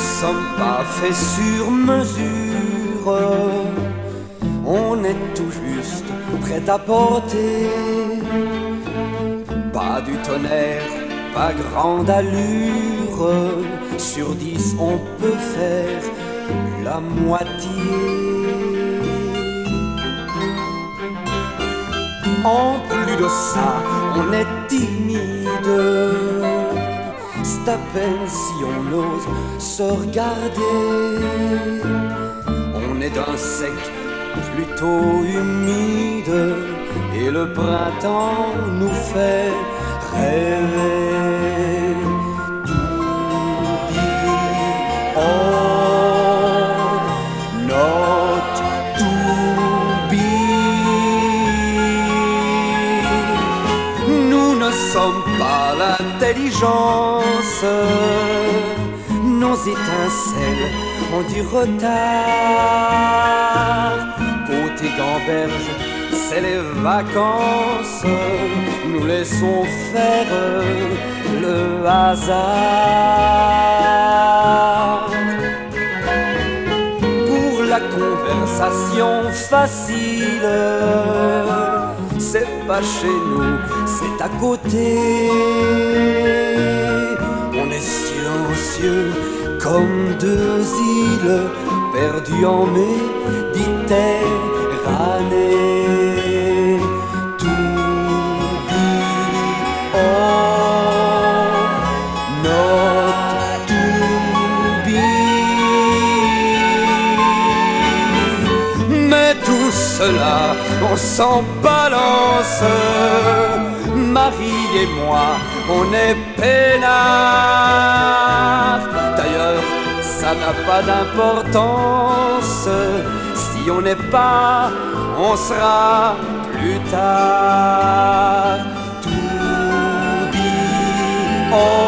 sommes pas faits sur mesure, on est tout juste prêt à porter. Pas du tonnerre, pas grande allure, sur 10 on peut faire la moitié. En plus de ça, on est timide, c'est à peine si on ose se regarder. On est d'un sec plutôt humide, et le printemps nous fait rêver. To be or not to be, nous ne sommes pas l'intelligence, nos étincelles ont du retard. Côté Gamberge, c'est les vacances, nous laissons faire le hasard. Pour la conversation facile, c'est pas chez nous, c'est à côté. On est silencieux comme deux îles perdues en Méditerranée. To be or not to be, mais tout cela on s'en balance. Marie et moi, on est peinards. D'ailleurs, ça n'a pas d'importance. Si on n'est pas, on sera plus tard. To be